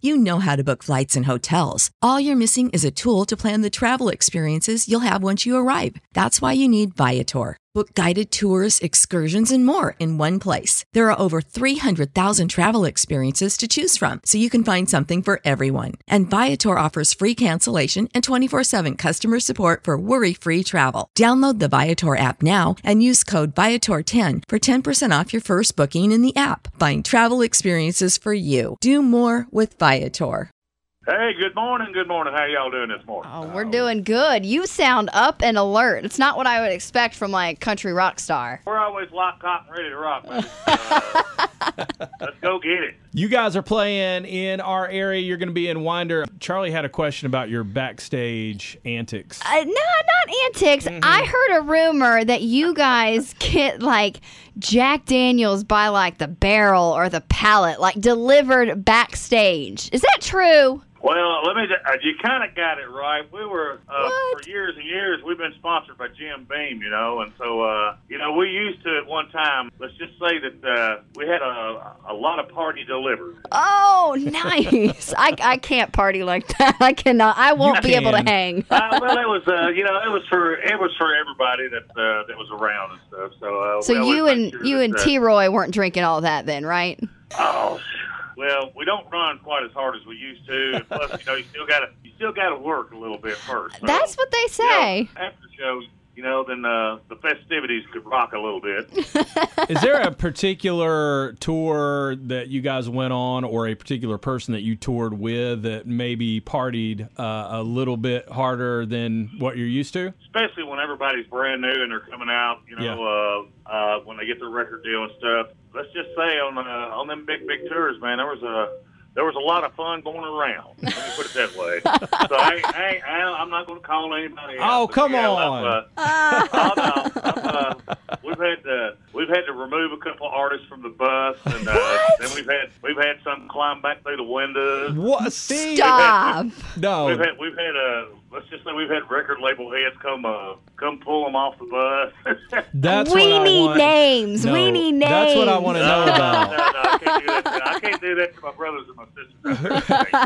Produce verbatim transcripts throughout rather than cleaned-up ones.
You know how to book flights and hotels. All you're missing is a tool to plan the travel experiences you'll have once you arrive. That's why you need Viator. Book guided tours, excursions, and more in one place. There are over three hundred thousand travel experiences to choose from, so you can find something for everyone. And Viator offers free cancellation and twenty-four seven customer support for worry-free travel. Download the Viator app now and use code Viator ten for ten percent off your first booking in the app. Find travel experiences for you. Do more with Viator. Hey, good morning, good morning. How y'all doing this morning? Oh, we're doing good. You sound up and alert. It's not what I would expect from, like, country rock star. We're always locked, cocked, and ready to rock, man. Uh, let's go get it. You guys are playing in our area. You're going to be in Winder. Charlie had a question about your backstage antics. Uh, no, not antics. Mm-hmm. I heard a rumor that you guys get, like, Jack Daniels by, like, the barrel or the pallet, like, delivered backstage. Is that true? Well, let me. Uh, you kind of got it right. We were uh, for years and years. We've been sponsored by Jim Beam, you know, and so uh, you know we used to at one time. Let's just say that uh, we had a a lot of party delivered. Oh, nice! I I can't party like that. I cannot. I won't You be can. able to hang. uh, well, it was uh, you know it was for it was for everybody that uh, that was around and stuff. So uh, So we you always and make sure you that, and uh, T-Roy weren't drinking all that then, right? Oh. Well, we don't run quite as hard as we used to. And plus, you know, you still got to you still got to work a little bit first. So, That's what they say. You know, after the show, you know, then uh, the festivities could rock a little bit. Is there a particular tour that you guys went on or a particular person that you toured with that maybe partied uh, a little bit harder than what you're used to? Especially when everybody's brand new and they're coming out, you know, Yeah. uh, uh, when they get their record deal and stuff. Let's just say on uh, on them big, big tours, man, there was a there was a lot of fun going around. Let me put it that way. So I, I, I, I'm not going to call anybody out. Oh, but come yeah, on. Uh, oh, no, I'm, uh, we've had to we've had to remove a couple of artists from the bus, and uh, then we've had we've had some climb back through the windows. What? See? Stop. No. We've had we've had uh, let's just say we've had record label heads come uh, come pull them off the bus. That's we what I need want. names. No, We need names. That's what I want to know No, about. no, no, I can't do that. to- I can't do that to my brothers and my sisters.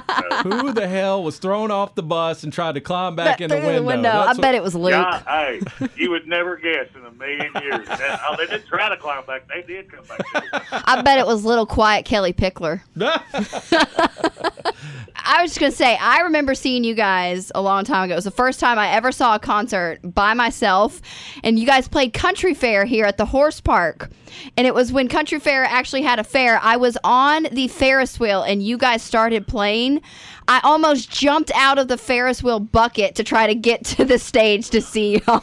Who the hell was thrown off the bus and tried to climb back in the Through window? I That's bet what- it was Luke. God, hey, you would never guess in a million years. That, oh, they didn't try to climb back. They did come back. I bet it was little quiet Kelly Pickler. I was just going to say, I remember seeing you guys a long time ago. It was the first time I ever saw a concert by myself, and you guys played Country Fair here at the Horse Park. And it was when Country Fair actually had a fair. I was on the Ferris wheel, and you guys started playing. I almost jumped out of the Ferris wheel bucket to try to get to the stage to see y'all.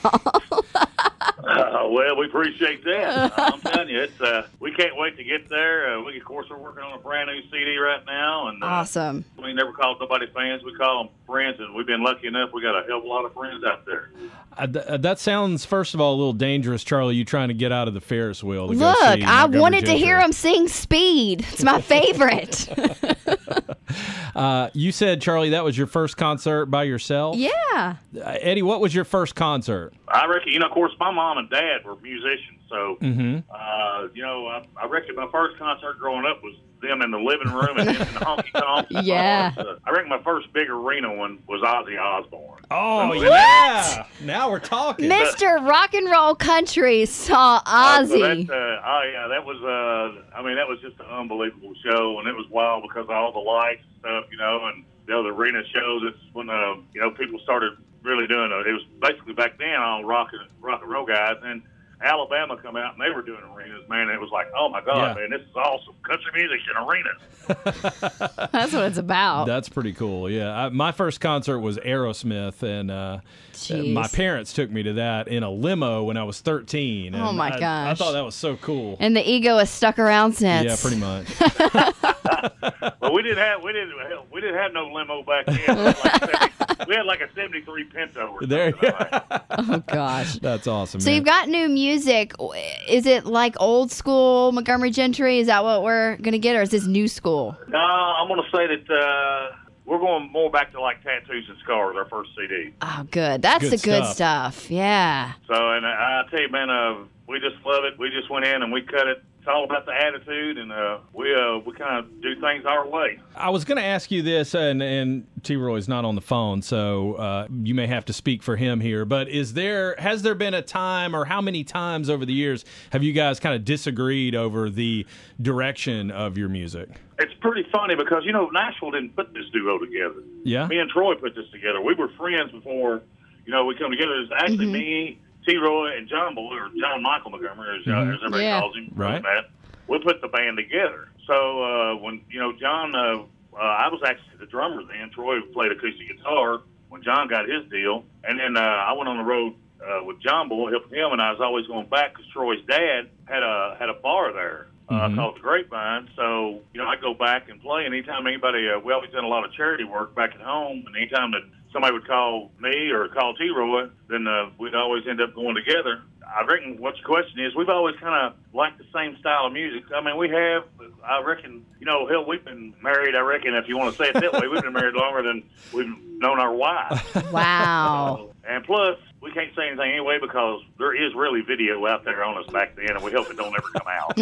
Uh, well, we appreciate that. I'm telling you, it's uh, we can't wait to get there. Uh, we, of course, we're working on a brand new C D right now, and uh, Awesome. we never call nobody fans. We call them friends, and we've been lucky enough. We got a hell of a lot of friends out there. Uh, th- uh, that sounds, first of all, a little dangerous, Charlie, you trying to get out of the Ferris wheel to Look, go see I Montgomery wanted to Gentry. hear him sing Speed. It's my favorite. Uh, you said, Charlie, that was your first concert by yourself? Yeah. Uh, Eddie, what was your first concert? I reckon, you know, of course, my mom and dad were musicians, so, Mm-hmm. uh, you know, I, I reckon my first concert growing up was them in the living room and them in the honky tonk. Yeah. Uh, I reckon my first big arena one was Ozzy Osbourne. Oh, So, yeah. Now we're talking. Mister Rock and Roll Country saw Uh, so Ozzy. that, uh, oh yeah, that was. Uh, I mean, that was just an unbelievable show, and it was wild because of all the lights and stuff, you know, and you know the arena shows. It's when uh, you know people started really doing it. It was basically back then all rock and rock and roll guys, and Alabama come out and they were doing arenas. Man, it was like, oh my god, Yeah. man, this is awesome. Country music in arenas. That's what it's about. That's pretty cool, yeah. I, my first concert was Aerosmith, and uh, Jeez. my parents took me to that in a limo when I was thirteen. And Oh, my I, I gosh. thought that was so cool. And the ego has stuck around since. Yeah, pretty much. But we didn't have we didn't we didn't have no limo back then. We had like, seventy, we had like a seventy-three Pinto or There, something. Like. Oh, gosh. That's awesome, So man. you've got new music. Is it like old school Montgomery Gentry? Is that what we're going to get, or is this new school? No, I'm going to say that uh, we're going more back to like Tattoos and Scars, our first C D. Oh, good. That's Good the good stuff. stuff. Yeah. So, and I, I tell you, man, uh, we just love it. We just went in and we cut it it's all about the attitude, and uh, we uh, we kind of do things our way. I was going to ask you this, and, and T-Roy's not on the phone, so uh, you may have to speak for him here, but is there has there been a time, or how many times over the years have you guys kind of disagreed over the direction of your music? It's pretty funny because, you know, Nashville didn't put this duo together. Yeah? Me and Troy put this together. We were friends before, you know, we come together. It's actually Mm-hmm. me, T-Roy, and John Boy, or John Michael Montgomery, as, uh, Mhm. as everybody Yeah. calls him. Right. That. We put the band together. So uh, when, you know, John, uh, uh, I was actually the drummer then. Troy played acoustic guitar when John got his deal. And then uh, I went on the road uh, with John Boy, helping him, and I was always going back because Troy's dad had a had a bar there. Uh, Mhm. called the Grapevine. So, you know, I go back and play, and anytime anybody, uh, we always done a lot of charity work back at home, and anytime that somebody would call me or call T-Roy, then uh, we'd always end up going together. I reckon what your question is, we've always kind of liked the same style of music. I mean, we have, I reckon, you know, hell, we've been married, I reckon, if you want to say it that way, we've been married longer than we've known our wives. Wow. And plus, we can't say anything anyway because there is really video out there on us back then, and we hope it don't ever come out.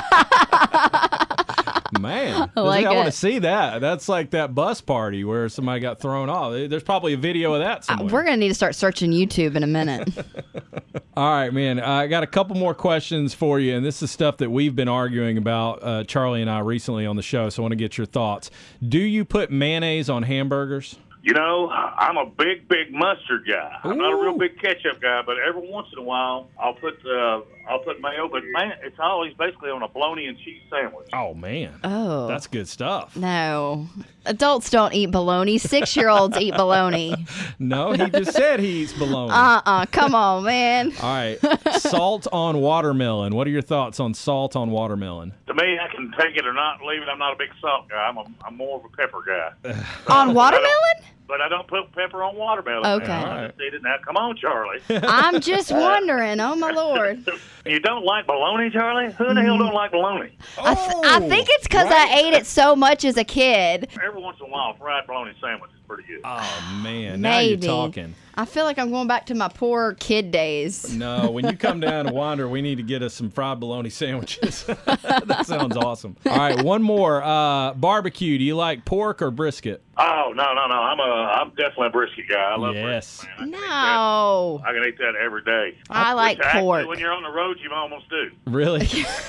Man, I like I want it. to see that. That's like that bus party where somebody got thrown off. There's probably a video of that Uh, somewhere. We're going to need to start searching YouTube in a minute. All right, man. I got a couple more questions for you, and this is stuff that we've been arguing about, uh, Charlie and I, recently on the show, so I want to get your thoughts. Do you put mayonnaise on hamburgers? You know, I'm a big, big mustard guy. I'm not a Ooh. real big ketchup guy, but every once in a while, I'll put uh, I'll put mayo. But man, it's always basically on a bologna and cheese sandwich. Oh, man. Oh. That's good stuff. No. Adults don't eat bologna. Six-year-olds eat bologna. No, he just said he eats bologna. Uh-uh. Come on, man. All right. Salt on watermelon. What are your thoughts on salt on watermelon? To me, I can take it or not leave it. I'm not a big salt guy. I'm a, I'm more of a pepper guy. On watermelon? But I don't put pepper on watermelon. Okay. Now. I just eat it now. Come on, Charlie. I'm just wondering. Oh, my Lord. You don't like bologna, Charlie? Who the hell don't like bologna? I, th- I think it's because I ate it so much as a kid. Every once in a while, fried bologna sandwich is pretty good. Oh, man. Now you're Maybe. talking. I feel like I'm going back to my poor kid days. No, when you come down to Wander, we need to get us some fried bologna sandwiches. That sounds awesome. All right, one more. Uh, barbecue. Do you like pork or brisket? Oh no, no, no! I'm a, I'm definitely a brisket guy. I love Yes. brisket, man. I can eat No. that. I can eat that every day. I like Which actually, pork. when you're on the road, you almost do. Really?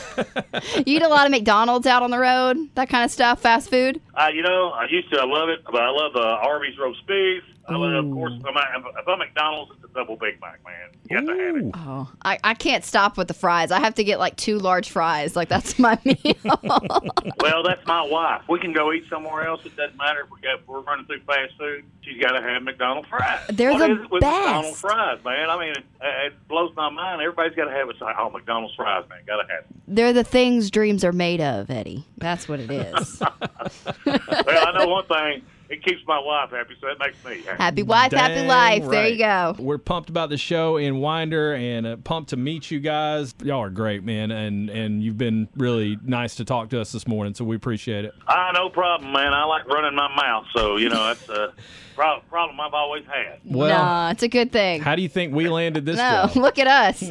You eat a lot of McDonald's out on the road? That kind of stuff? Fast food? Uh, you know, I used to. I love it, but I love the Arby's roast beef. I love, of course, if I'm, at, if I'm at McDonald's, it's a double Big Mac, man. You got to have it. Oh, I, I can't stop with the fries. I have to get like two large fries. Like, that's my meal. Well, that's my wife. We can go eat somewhere else. It doesn't matter if we got, we're running through fast food. She's got to have McDonald's fries. They're What the is it with best. McDonald's fries, man? I mean, it, it blows my mind. Everybody's got to have it. It's like, oh, McDonald's fries, man. Got to have it. They're the things dreams are made of, Eddie. That's what it is. Well, I know one thing. It keeps my wife happy, so it makes me happy. Happy wife, happy Dang life. There right. you go. We're pumped about the show in Winder and uh, pumped to meet you guys. Y'all are great, man, and and you've been really nice to talk to us this morning, so we appreciate it. Ah, no problem, man. I like running my mouth, so, you know, that's a pro- problem I've always had. Well, Nah, it's a good thing. how do you think we landed this No, job? look at us.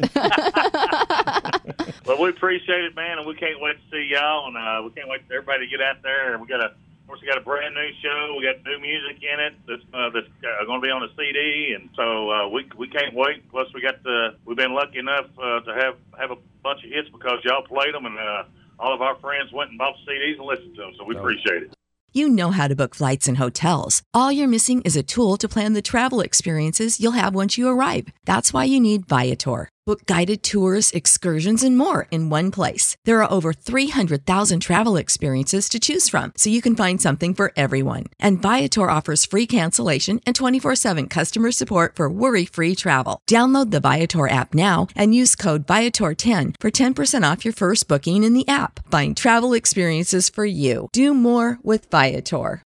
Well, we appreciate it, man, and we can't wait to see y'all, and uh, we can't wait for everybody to get out there. We got a, of course, we got a brand new show. We got new music in it that's uh, that's uh, going to be on a C D, and so uh, we we can't wait. Plus, we got the we've been lucky enough uh, to have have a bunch of hits because y'all played them, and uh, all of our friends went and bought the C Ds and listened to them. So we appreciate it. You know how to book flights and hotels. All you're missing is a tool to plan the travel experiences you'll have once you arrive. That's why you need Viator. Book guided tours, excursions, and more in one place. There are over three hundred thousand travel experiences to choose from, so you can find something for everyone. And Viator offers free cancellation and twenty-four seven customer support for worry-free travel. Download the Viator app now and use code Viator ten for ten percent off your first booking in the app. Find travel experiences for you. Do more with Viator.